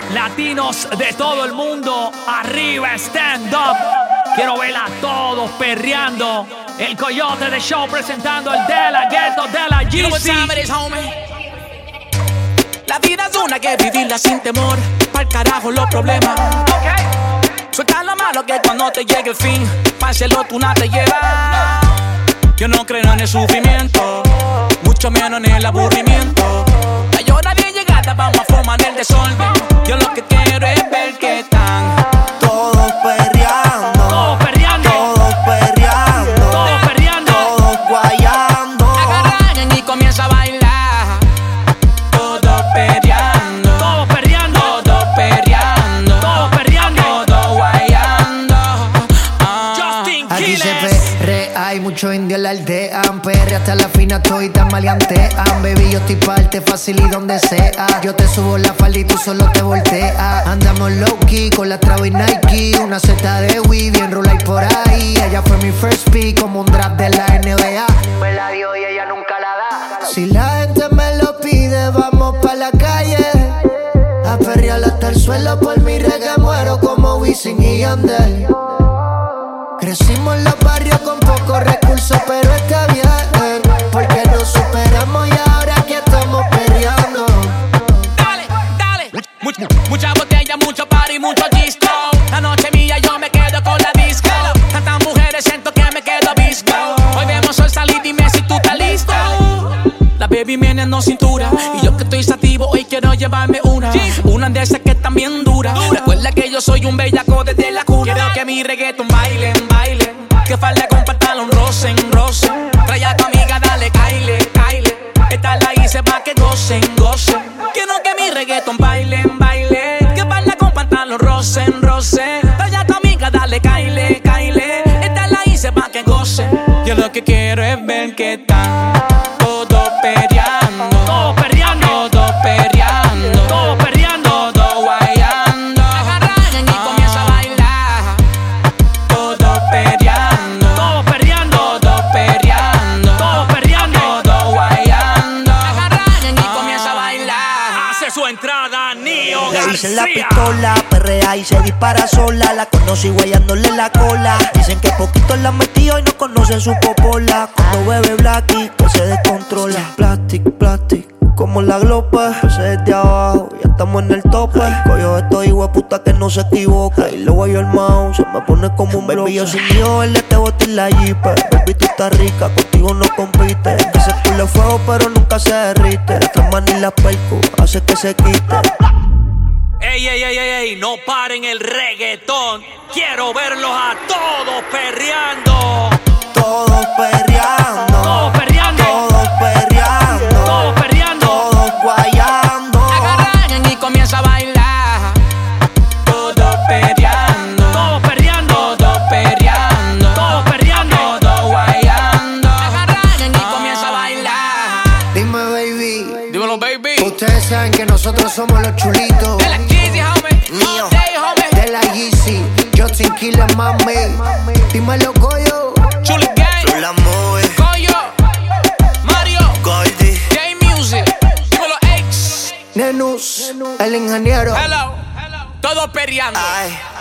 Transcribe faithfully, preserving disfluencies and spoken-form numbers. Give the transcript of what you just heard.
Latinos de todo el mundo, arriba, stand up. Quiero ver a todos perreando. El Coyote de Show presentando el de la Ghetto de la G C. You know what time it is, homie. La vida es una que vivirla sin temor. Pa'l carajo los problemas. Okay. Suelta lo malo que cuando te llegue el fin, pa'l cielo tú nada te llevas. Yo no creo en el sufrimiento, mucho menos en el aburrimiento. La llora bien llegada, vamos a formar el desorden. Yo lo que quiero es ver que están todos perreando, todos perreando, todos perreando, todos perreando, todos guayando. Agarran y comienza a bailar. Todos perreando, todos perreando, todos perreando, todos perreando, todos guayando. Ah. Justin Aquí se Quiles. perrea, hay muchos indios en la aldea. Perre hasta la fina, estoy tan maleantean. Baby, yo estoy parte fácil y donde sea. Yo te subo la falda y tú solo te volteas. Andamos low-key con la Travis Nike. Una seta de Wii, bien rola y por ahí. Ella fue mi first pick, como un draft de la N B A. Me la dio y ella nunca la da. Si la gente me lo pide, vamos pa' la calle a perrear hasta el suelo. Por mi reggae muero como Wisin y Yandel. Crecimos en los barrios con pocos recursos, pero está bien, porque nos superamos y ahora aquí estamos perreando. Dale, dale. Much, much, mucha botella, mucho party, mucho disco. La noche mía yo me quedo con la disco. Tantas mujeres siento que me quedo visco. Hoy vemos el salir, dime si tú estás listo. La baby viene en cintura y yo que estoy sativo hoy quiero llevarme una. Una de esas que están bien duras. Recuerda que yo soy un bellaco desde la cuna. Quiero que mi reggaeton baile, baile. Que falda con pantalón rosen, rosen. Trae a tu amiga, dale, caile, caile. Esta la hice pa' que gocen, gocen. Quiero que mi reggaeton baile, baile. Que falda con pantalón rosen, rosen. Trae a tu amiga, dale, caile, caile. Esta la hice pa' que gocen. Yo lo que quiero es ver que están todos perreando, todos perreando, todos perreando, todos perreando, todos guayando. Agarran y comienza a bailar. Todos perreando, todos perreando, todos perreando, todos perreando, todos guayando. Agarran y comienza a bailar. hace su entrada Nio Le dicen la García. pistola, perrea y se dispara sola. La conocí guayándole la cola. Dicen que poquito la metió y no conocen su popola. Cuando bebe Blacky, pues se descontrola. Plastic, plastic, como la glopa. Empecé desde abajo, ya estamos en el tope. Coyo estoy hueputa que no se equivoca. Y luego yo el mouse, se me pone como un baby. Yo sin Dios, él te boté en la jeep. Baby, tú estás rica, contigo no compite. Ese culo es fuego, pero nunca se derrite. La flama ni la perco, hace que se quite. Ey, ey, ey, ey, ey, no paren el reggaetón. Quiero verlos a todos perreando. Todos perreando, Todos perreando, todos perreando, todos perreando, todos guayando. Agarran y comienza a bailar. Todos perreando, todos perreando, todos perreando, todos perreando, todos guayando. Agarran y comienza a bailar. Dime, baby, Dímelo, baby. ustedes saben que nosotros somos los chulitos. De la Jeezy, homie. Mío. All day, homie. De la G C, Justin Quiles, mami. Dímelo, Coyo. Chuli Gang. La mueve, Coyo. Mario. Goldie. J-Music. Dímelo, X. Nenus, el ingeniero. Hello. Todos perreando. Ay.